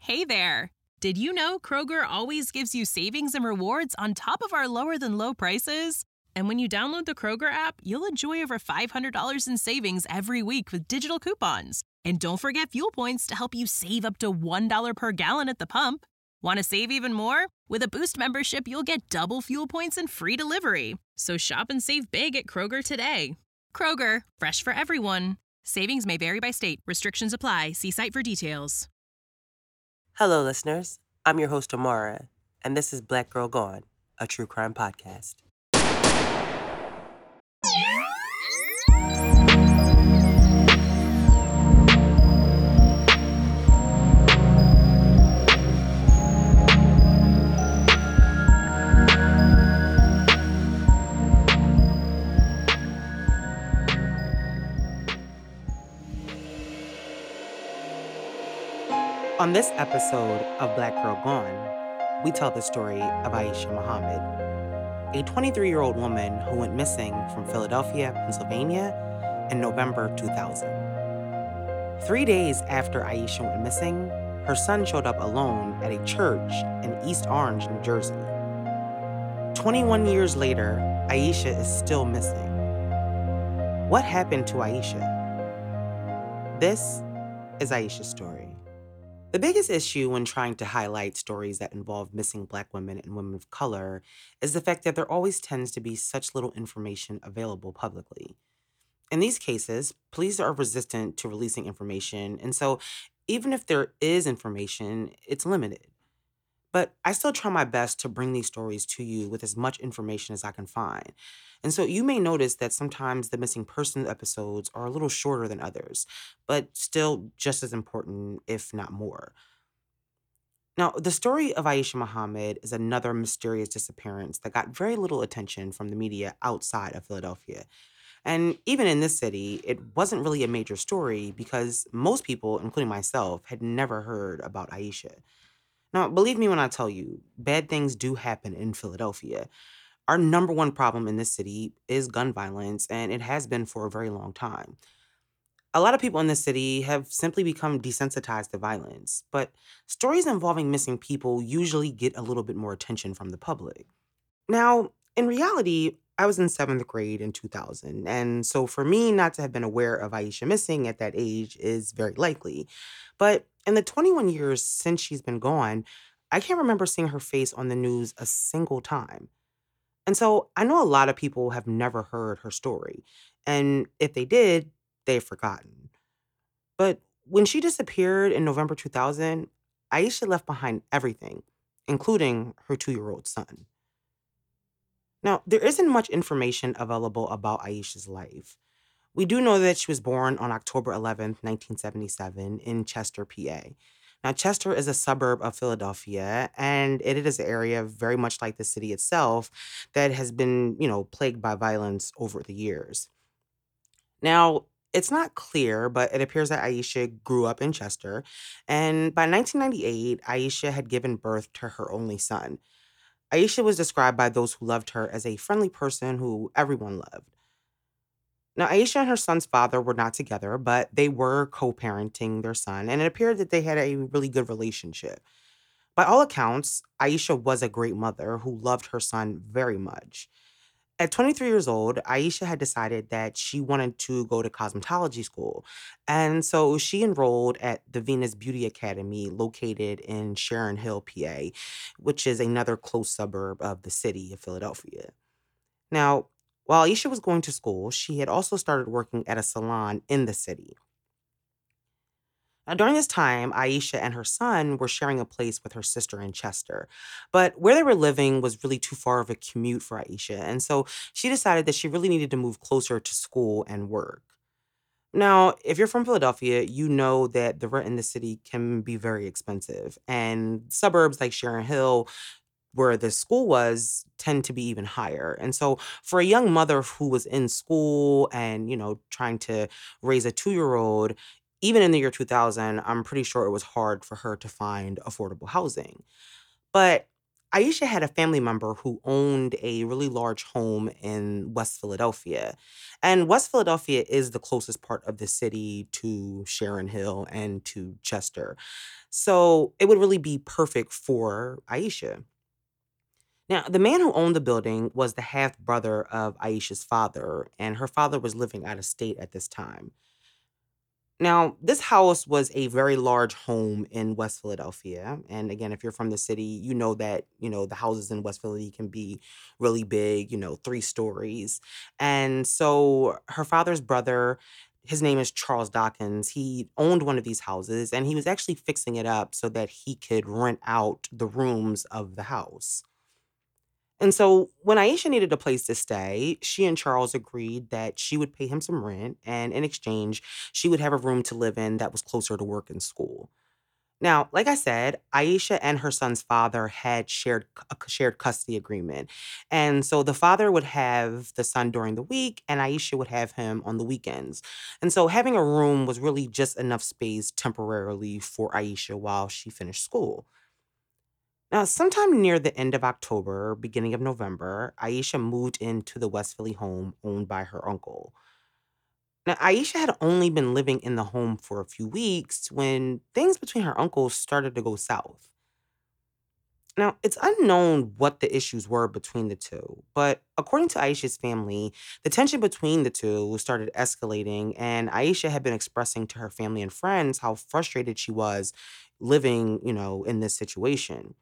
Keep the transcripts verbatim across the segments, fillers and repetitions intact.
Hey there! Did you know Kroger always gives you savings and rewards on top of our lower than low prices? And when you download the Kroger app, you'll enjoy over five hundred dollars in savings every week with digital coupons. And don't forget fuel points to help you save up to one dollar per gallon at the pump. Want to save even more? With a Boost membership, you'll get double fuel points and free delivery. So shop and save big at Kroger today. Kroger, fresh for everyone. Savings may vary by state. Restrictions apply. See site for details. Hello, listeners. I'm your host, Amara, and this is Black Girl Gone, a true crime podcast. On this episode of Black Girl Gone, we tell the story of Aisha Muhammad, a twenty-three-year-old woman who went missing from Philadelphia, Pennsylvania in November two thousand. Three days after Aisha went missing, her son showed up alone at a church in East Orange, New Jersey. twenty-one years later, Aisha is still missing. What happened to Aisha? This is Aisha's story. The biggest issue when trying to highlight stories that involve missing Black women and women of color is the fact that there always tends to be such little information available publicly. In these cases, police are resistant to releasing information, and so even if there is information, it's limited. But I still try my best to bring these stories to you with as much information as I can find. And so you may notice that sometimes the missing persons episodes are a little shorter than others, but still just as important, if not more. Now, the story of Aisha Muhammad is another mysterious disappearance that got very little attention from the media outside of Philadelphia. And even in this city, it wasn't really a major story because most people, including myself, had never heard about Aisha. Now, believe me when I tell you, bad things do happen in Philadelphia. Our number one problem in this city is gun violence, and it has been for a very long time. A lot of people in this city have simply become desensitized to violence, but stories involving missing people usually get a little bit more attention from the public. Now, in reality, I was in seventh grade in two thousand, and so for me not to have been aware of Aisha missing at that age is very likely. But in the twenty-one years since she's been gone, I can't remember seeing her face on the news a single time. And so I know a lot of people have never heard her story. And if they did, they've forgotten. But when she disappeared in November two thousand, Aisha left behind everything, including her two year old son. Now, there isn't much information available about Aisha's life. We do know that she was born on October eleventh, nineteen seventy-seven, in Chester, P A. Now, Chester is a suburb of Philadelphia, and it is an area very much like the city itself that has been, you know, plagued by violence over the years. Now, it's not clear, but it appears that Aisha grew up in Chester, and by nineteen ninety-eight, Aisha had given birth to her only son. Aisha was described by those who loved her as a friendly person who everyone loved. Now, Aisha and her son's father were not together, but they were co parenting their son, and it appeared that they had a really good relationship. By all accounts, Aisha was a great mother who loved her son very much. At twenty-three years old, Aisha had decided that she wanted to go to cosmetology school. And so she enrolled at the Venus Beauty Academy located in Sharon Hill, P A, which is another close suburb of the city of Philadelphia. Now, while Aisha was going to school, she had also started working at a salon in the city. Now, during this time, Aisha and her son were sharing a place with her sister in Chester. But where they were living was really too far of a commute for Aisha. And so she decided that she really needed to move closer to school and work. Now, if you're from Philadelphia, you know that the rent in the city can be very expensive. And suburbs like Sharon Hill, where the school was, tend to be even higher. And so for a young mother who was in school and, you know, trying to raise a two-year-old, even in the year two thousand, I'm pretty sure it was hard for her to find affordable housing. But Aisha had a family member who owned a really large home in West Philadelphia. And West Philadelphia is the closest part of the city to Sharon Hill and to Chester. So it would really be perfect for Aisha. Now, the man who owned the building was the half brother of Aisha's father, and her father was living out of state at this time. Now, this house was a very large home in West Philadelphia. And again, if you're from the city, you know that, you know, the houses in West Philly can be really big, you know, three stories. And so her father's brother, his name is Charles Dawkins. He owned one of these houses and he was actually fixing it up so that he could rent out the rooms of the house. And so when Aisha needed a place to stay, she and Charles agreed that she would pay him some rent, and in exchange, she would have a room to live in that was closer to work and school. Now, like I said, Aisha and her son's father had shared a shared custody agreement. And so the father would have the son during the week and Aisha would have him on the weekends. And so having a room was really just enough space temporarily for Aisha while she finished school. Now, sometime near the end of October, beginning of November, Aisha moved into the West Philly home owned by her uncle. Now, Aisha had only been living in the home for a few weeks when things between her uncles started to go south. Now, it's unknown what the issues were between the two, but according to Aisha's family, the tension between the two started escalating, and Aisha had been expressing to her family and friends how frustrated she was living, you know, in this situation.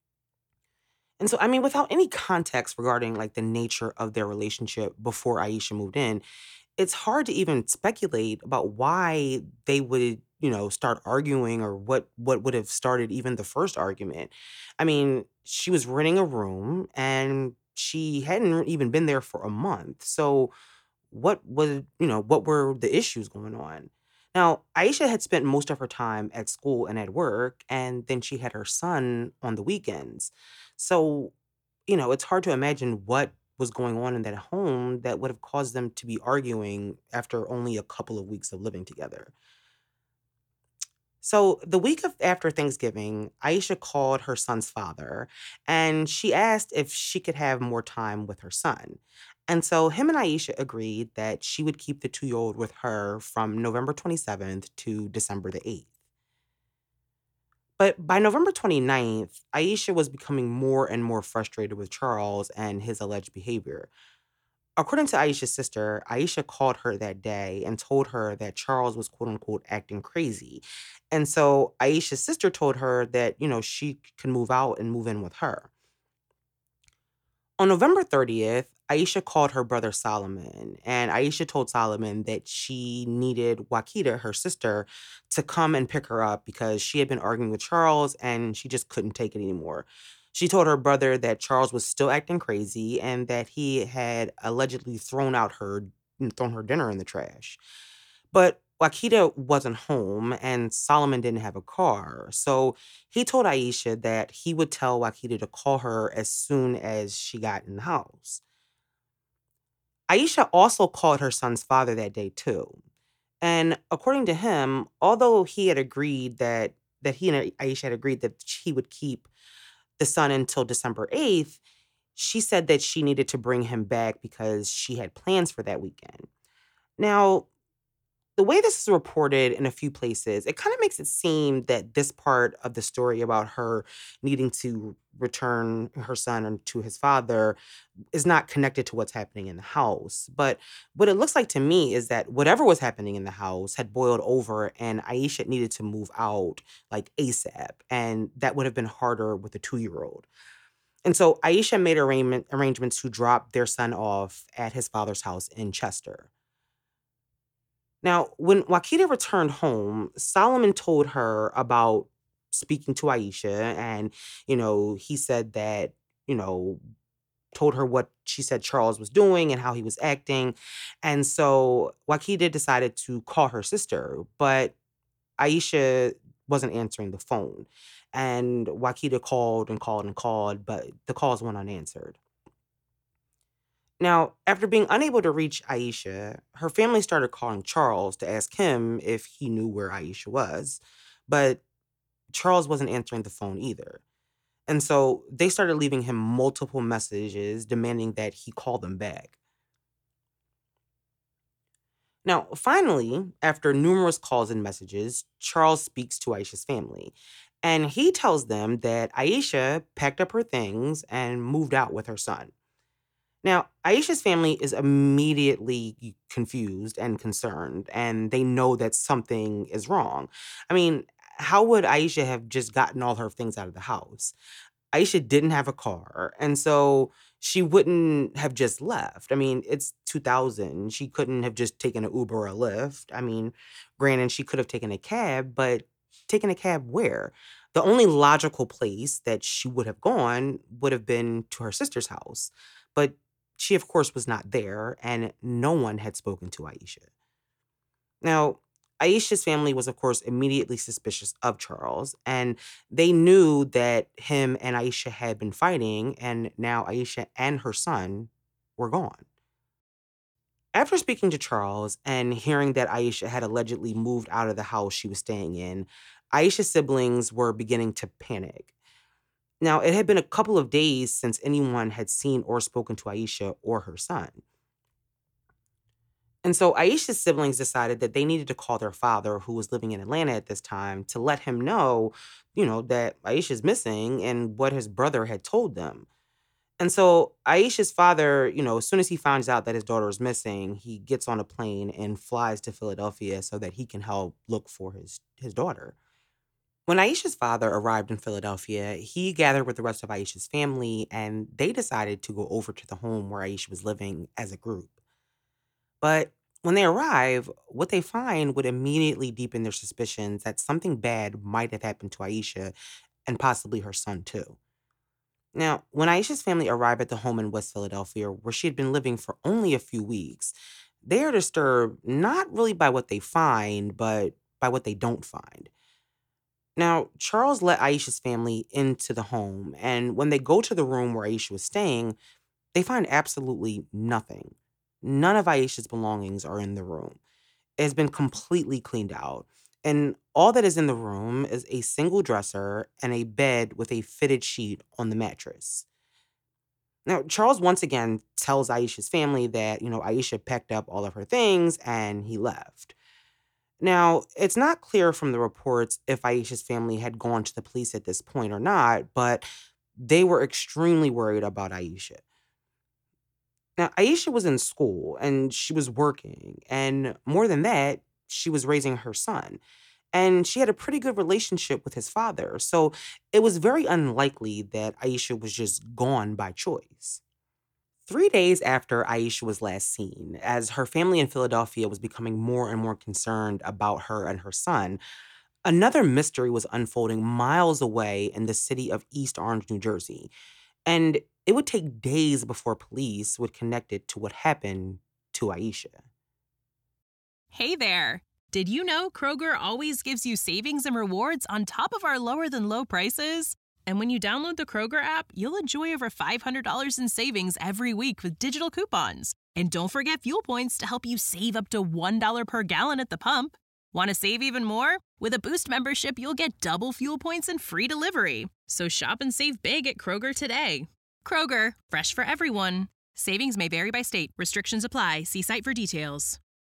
And so, I mean, without any context regarding like the nature of their relationship before Aisha moved in, it's hard to even speculate about why they would, you know, start arguing or what what would have started even the first argument. I mean, she was renting a room and she hadn't even been there for a month. So what was, you know, what were the issues going on? Now, Aisha had spent most of her time at school and at work, and then she had her son on the weekends. So, you know, it's hard to imagine what was going on in that home that would have caused them to be arguing after only a couple of weeks of living together. So, the week of after Thanksgiving, Aisha called her son's father and she asked if she could have more time with her son. And so, him and Aisha agreed that she would keep the two year old with her from November twenty-seventh to December the eighth. But by November twenty-ninth, Aisha was becoming more and more frustrated with Charles and his alleged behavior. According to Aisha's sister, Aisha called her that day and told her that Charles was quote unquote acting crazy. And so Aisha's sister told her that, you know, she can move out and move in with her. On November thirtieth, Aisha called her brother Solomon, and Aisha told Solomon that she needed Wakita, her sister, to come and pick her up because she had been arguing with Charles and she just couldn't take it anymore. She told her brother that Charles was still acting crazy and that he had allegedly thrown out her thrown her dinner in the trash. But Wakita wasn't home and Solomon didn't have a car. So he told Aisha that he would tell Wakita to call her as soon as she got in the house. Aisha also called her son's father that day too. And according to him, although he had agreed that that he and Aisha had agreed that he would keep the son until December eighth, she said that she needed to bring him back because she had plans for that weekend. Now, the way this is reported in a few places, it kind of makes it seem that this part of the story about her needing to return her son to his father is not connected to what's happening in the house. But what it looks like to me is that whatever was happening in the house had boiled over and Aisha needed to move out like ASAP. And that would have been harder with a two year old. And so Aisha made arrangement, arrangements to drop their son off at his father's house in Chester. Now, when Wakita returned home, Solomon told her about speaking to Aisha. And, you know, he said that, you know, told her what she said Charles was doing and how he was acting. And so Wakita decided to call her sister, but Aisha wasn't answering the phone. And Wakita called and called and called, but the calls went unanswered. Now, after being unable to reach Aisha, her family started calling Charles to ask him if he knew where Aisha was. But Charles wasn't answering the phone either. And so they started leaving him multiple messages demanding that he call them back. Now, finally, after numerous calls and messages, Charles speaks to Aisha's family. And he tells them that Aisha packed up her things and moved out with her son. Now, Aisha's family is immediately confused and concerned, and they know that something is wrong. I mean, how would Aisha have just gotten all her things out of the house? Aisha didn't have a car, and so she wouldn't have just left. I mean, it's two thousand. She couldn't have just taken an Uber or a Lyft. I mean, granted, she could have taken a cab, but taken a cab where? The only logical place that she would have gone would have been to her sister's house. But she, of course, was not there, and no one had spoken to Aisha. Now, Aisha's family was, of course, immediately suspicious of Charles, and they knew that him and Aisha had been fighting, and now Aisha and her son were gone. After speaking to Charles and hearing that Aisha had allegedly moved out of the house she was staying in, Aisha's siblings were beginning to panic. Now, it had been a couple of days since anyone had seen or spoken to Aisha or her son. And so Aisha's siblings decided that they needed to call their father, who was living in Atlanta at this time, to let him know, you know, that Aisha's missing and what his brother had told them. And so Aisha's father, you know, as soon as he finds out that his daughter is missing, he gets on a plane and flies to Philadelphia so that he can help look for his, his daughter. When Aisha's father arrived in Philadelphia, he gathered with the rest of Aisha's family and they decided to go over to the home where Aisha was living as a group. But when they arrive, what they find would immediately deepen their suspicions that something bad might have happened to Aisha and possibly her son, too. Now, when Aisha's family arrived at the home in West Philadelphia, where she had been living for only a few weeks, they are disturbed not really by what they find, but by what they don't find. Now, Charles let Aisha's family into the home, and when they go to the room where Aisha was staying, they find absolutely nothing. None of Aisha's belongings are in the room. It has been completely cleaned out. And all that is in the room is a single dresser and a bed with a fitted sheet on the mattress. Now, Charles once again tells Aisha's family that, you know, Aisha packed up all of her things and he left. Now, it's not clear from the reports if Aisha's family had gone to the police at this point or not, but they were extremely worried about Aisha. Now, Aisha was in school and she was working, and more than that, she was raising her son. And she had a pretty good relationship with his father. So it was very unlikely that Aisha was just gone by choice. Three days after Aisha was last seen, as her family in Philadelphia was becoming more and more concerned about her and her son, another mystery was unfolding miles away in the city of East Orange, New Jersey. And it would take days before police would connect it to what happened to Aisha. Hey there! Did you know Kroger always gives you savings and rewards on top of our lower than low prices? And when you download the Kroger app, you'll enjoy over five hundred dollars in savings every week with digital coupons. And don't forget fuel points to help you save up to one dollar per gallon at the pump. Want to save even more? With a Boost membership, you'll get double fuel points and free delivery. So shop and save big at Kroger today. Kroger, fresh for everyone. Savings may vary by state. Restrictions apply. See site for details.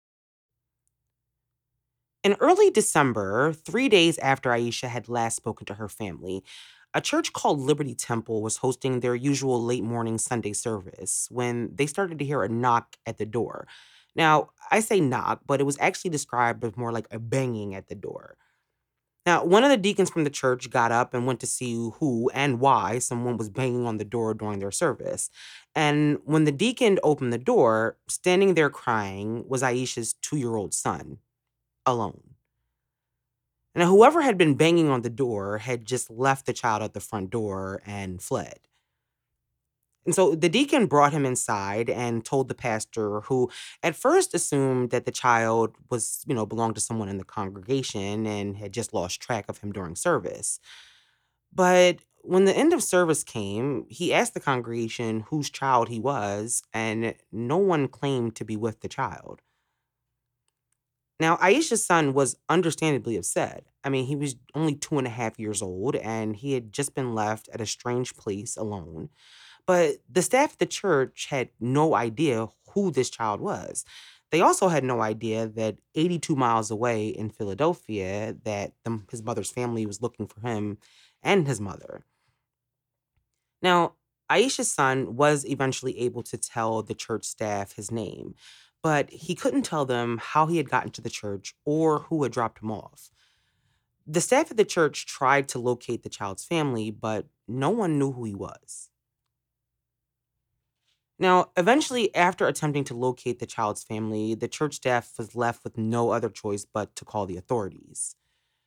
In early December, three days after Aisha had last spoken to her family, a church called Liberty Temple was hosting their usual late morning Sunday service when they started to hear a knock at the door. Now, I say knock, but it was actually described as more like a banging at the door. Now, one of the deacons from the church got up and went to see who and why someone was banging on the door during their service. And when the deacon opened the door, standing there crying was Aisha's two year old son, alone. Now, whoever had been banging on the door had just left the child at the front door and fled. And so the deacon brought him inside and told the pastor, who at first assumed that the child was, you know, belonged to someone in the congregation and had just lost track of him during service. But when the end of service came, he asked the congregation whose child he was, and no one claimed to be with the child. Now, Aisha's son was understandably upset. I mean, he was only two and a half years old and he had just been left at a strange place alone. But the staff at the church had no idea who this child was. They also had no idea that eighty-two miles away in Philadelphia that the, his mother's family was looking for him and his mother. Now, Aisha's son was eventually able to tell the church staff his name, but he couldn't tell them how he had gotten to the church or who had dropped him off. The staff at the church tried to locate the child's family, but no one knew who he was. Now, eventually, after attempting to locate the child's family, the church staff was left with no other choice but to call the authorities.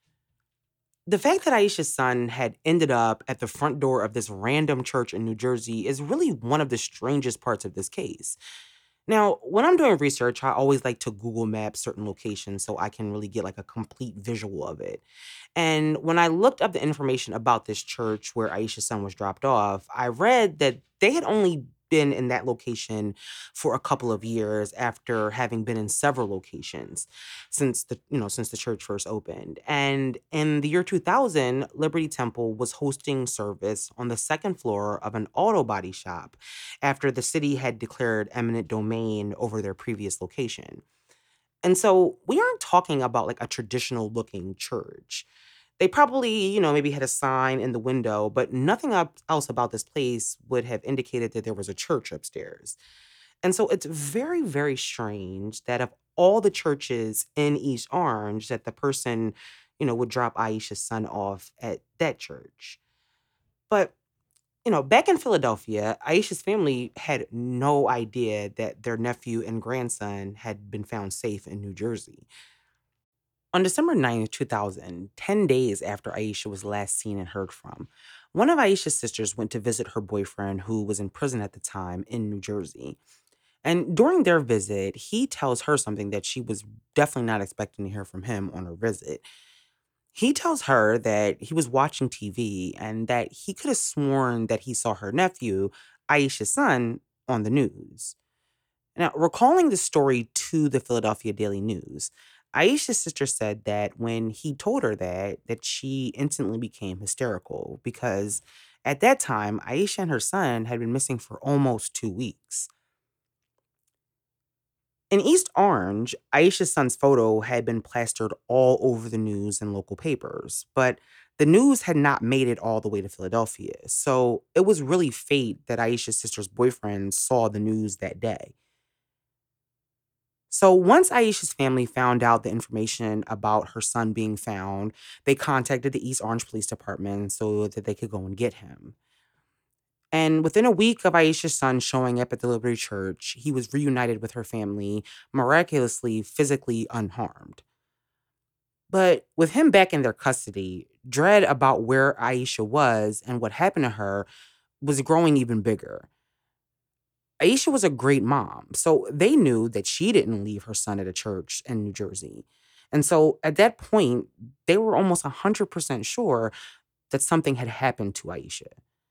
The fact that Aisha's son had ended up at the front door of this random church in New Jersey is really one of the strangest parts of this case. Now, when I'm doing research, I always like to Google map certain locations so I can really get like a complete visual of it. And when I looked up the information about this church where Aisha's son was dropped off, I read that they had only been in that location for a couple of years after having been in several locations since the you know since the church first opened. And in the year two thousand, Liberty Temple was hosting service on the second floor of an auto body shop after the city had declared eminent domain over their previous location. And so we aren't talking about like a traditional looking church. They probably, you know, maybe had a sign in the window, but nothing up- else about this place would have indicated that there was a church upstairs. And so it's very, very strange that of all the churches in East Orange, that the person, you know, would drop Aisha's son off at that church. But you know, back in Philadelphia, Aisha's family had no idea that their nephew and grandson had been found safe in New Jersey. On December ninth, two thousand, ten days after Aisha was last seen and heard from, one of Aisha's sisters went to visit her boyfriend who was in prison at the time in New Jersey. And during their visit, he tells her something that she was definitely not expecting to hear from him on her visit. He tells her that he was watching T V and that he could have sworn that he saw her nephew, Aisha's son, on the news. Now, recalling the story to the Philadelphia Daily News, Aisha's sister said that when he told her that, that she instantly became hysterical because at that time, Aisha and her son had been missing for almost two weeks. In East Orange, Aisha's son's photo had been plastered all over the news and local papers, but the news had not made it all the way to Philadelphia. So it was really fate that Aisha's sister's boyfriend saw the news that day. So once Aisha's family found out the information about her son being found, they contacted the East Orange Police Department so that they could go and get him. And within a week of Aisha's son showing up at the Liberty Church, he was reunited with her family, miraculously physically unharmed. But with him back in their custody, dread about where Aisha was and what happened to her was growing even bigger. Aisha was a great mom, so they knew that she didn't leave her son at a church in New Jersey. And so at that point, they were almost one hundred percent sure that something had happened to Aisha.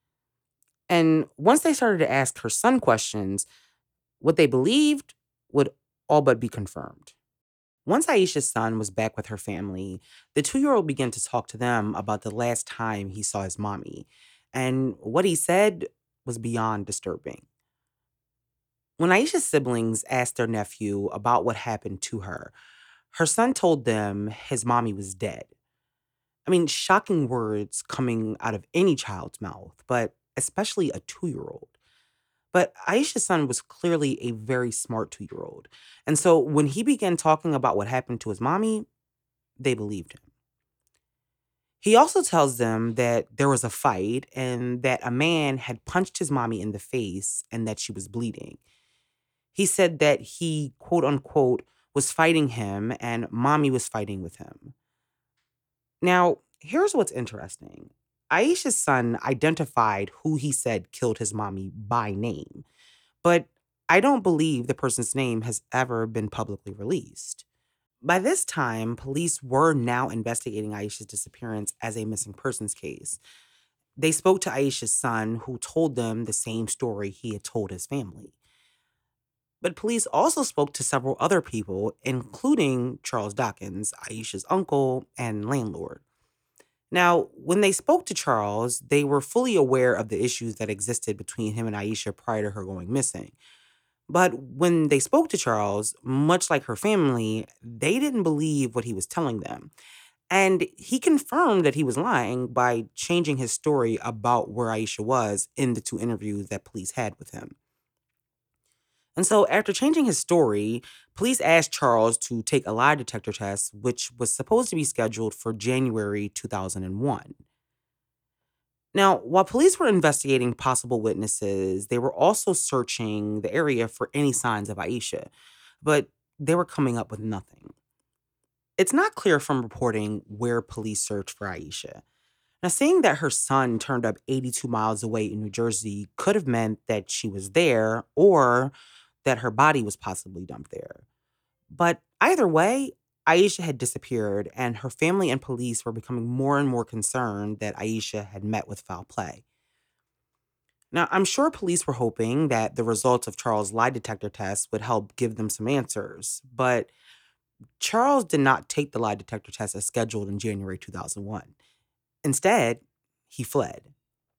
And once they started to ask her son questions, what they believed would all but be confirmed. Once Aisha's son was back with her family, the two year old began to talk to them about the last time he saw his mommy. And what he said was beyond disturbing. When Aisha's siblings asked their nephew about what happened to her, her son told them his mommy was dead. I mean, shocking words coming out of any child's mouth, but especially a two year old. But Aisha's son was clearly a very smart two year old. And so when he began talking about what happened to his mommy, they believed him. He also tells them that there was a fight and that a man had punched his mommy in the face and that she was bleeding. He said that he, quote unquote, was fighting him and mommy was fighting with him. Now, here's what's interesting. Aisha's son identified who he said killed his mommy by name, but I don't believe the person's name has ever been publicly released. By this time, police were now investigating Aisha's disappearance as a missing persons case. They spoke to Aisha's son, who told them the same story he had told his family. But police also spoke to several other people, including Charles Dawkins, Aisha's uncle and landlord. Now, when they spoke to Charles, they were fully aware of the issues that existed between him and Aisha prior to her going missing. But when they spoke to Charles, much like her family, they didn't believe what he was telling them. And he confirmed that he was lying by changing his story about where Aisha was in the two interviews that police had with him. And so, after changing his story, police asked Charles to take a lie detector test, which was supposed to be scheduled for January two thousand one. Now, while police were investigating possible witnesses, they were also searching the area for any signs of Aisha, but they were coming up with nothing. It's not clear from reporting where police searched for Aisha. Now, saying that her son turned up eighty-two miles away in New Jersey could have meant that she was there or that her body was possibly dumped there. But either way, Aisha had disappeared, and her family and police were becoming more and more concerned that Aisha had met with foul play. Now, I'm sure police were hoping that the results of Charles' lie detector test would help give them some answers, but Charles did not take the lie detector test as scheduled in January two thousand one. Instead, he fled.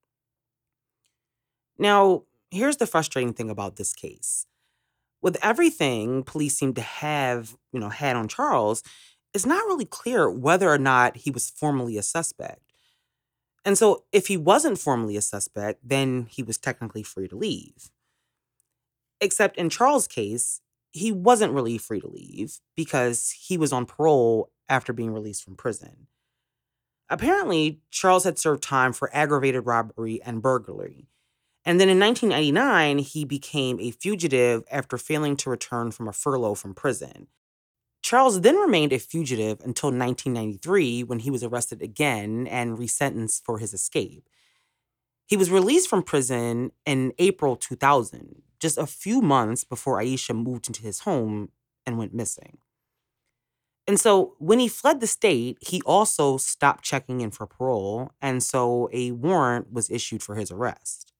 Now, here's the frustrating thing about this case. With everything police seem to have, you know, had on Charles, it's not really clear whether or not he was formally a suspect. And so if he wasn't formally a suspect, then he was technically free to leave. Except in Charles' case, he wasn't really free to leave because he was on parole after being released from prison. Apparently, Charles had served time for aggravated robbery and burglary. And then in nineteen ninety-nine, he became a fugitive after failing to return from a furlough from prison. Charles then remained a fugitive until nineteen ninety-three when he was arrested again and resentenced for his escape. He was released from prison in April two thousand, just a few months before Aisha moved into his home and went missing. And so when he fled the state, he also stopped checking in for parole, and so a warrant was issued for his arrest.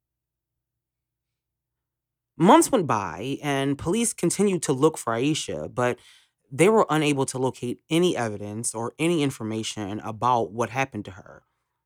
Months went by, and police continued to look for Aisha, but they were unable to locate any evidence or any information about what happened to her.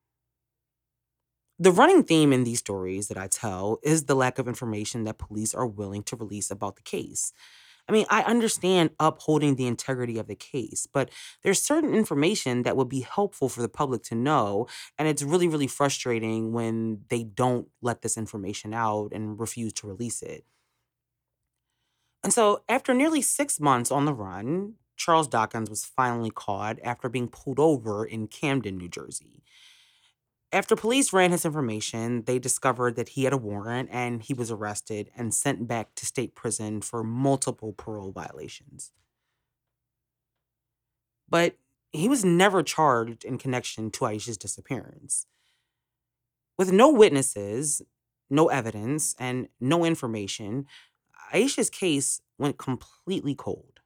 The running theme in these stories that I tell is the lack of information that police are willing to release about the case. I mean, I understand upholding the integrity of the case, but there's certain information that would be helpful for the public to know, and it's really, really frustrating when they don't let this information out and refuse to release it. And so, after nearly six months on the run, Charles Dawkins was finally caught after being pulled over in Camden, New Jersey. After police ran his information, they discovered that he had a warrant and he was arrested and sent back to state prison for multiple parole violations. But he was never charged in connection to Aisha's disappearance. With no witnesses, no evidence, and no information, Aisha's case went completely cold.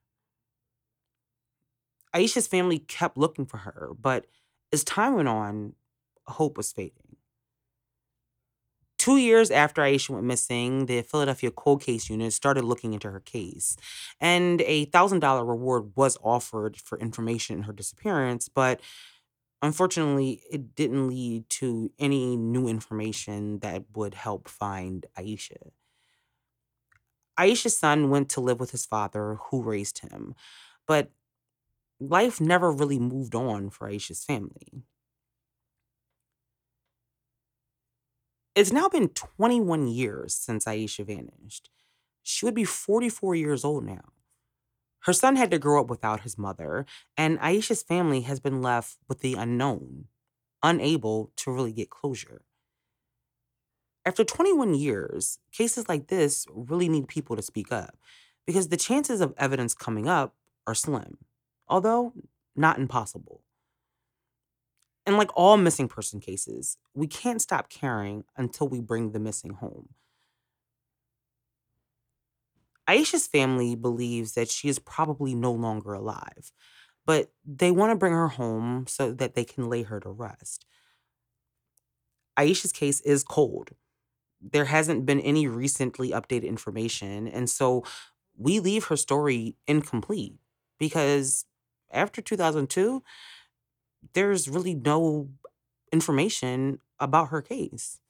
Aisha's family kept looking for her, but as time went on, hope was fading. Two years after Aisha went missing, the Philadelphia Cold Case Unit started looking into her case, and a one thousand dollars reward was offered for information in her disappearance, but unfortunately, it didn't lead to any new information that would help find Aisha. Aisha's son went to live with his father, who raised him, but life never really moved on for Aisha's family. It's now been twenty-one years since Aisha vanished. She would be forty-four years old now. Her son had to grow up without his mother, and Aisha's family has been left with the unknown, unable to really get closure. After twenty-one years, cases like this really need people to speak up because the chances of evidence coming up are slim, although not impossible. And like all missing person cases, we can't stop caring until we bring the missing home. Aisha's family believes that she is probably no longer alive, but they want to bring her home so that they can lay her to rest. Aisha's case is cold, there hasn't been any recently updated information. And so we leave her story incomplete because after two thousand two, there's really no information about her case.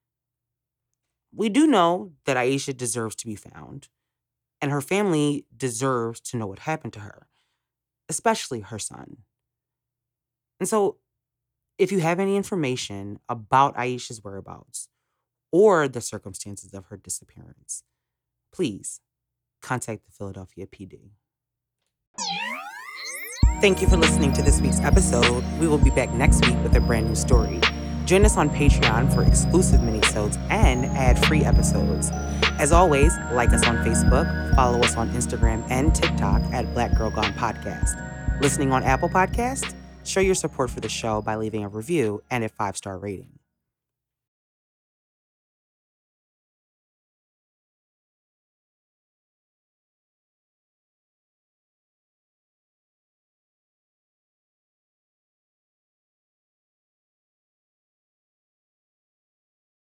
We do know that Aisha deserves to be found, and her family deserves to know what happened to her, especially her son. And so, if you have any information about Aisha's whereabouts or the circumstances of her disappearance, please contact the Philadelphia P D. Thank you for listening to this week's episode. We will be back next week with a brand new story. Join us on Patreon for exclusive minisodes and ad-free episodes. As always, like us on Facebook, follow us on Instagram and TikTok at Black Girl Gone Podcast. Listening on Apple Podcasts? Show your support for the show by leaving a review and a five-star rating.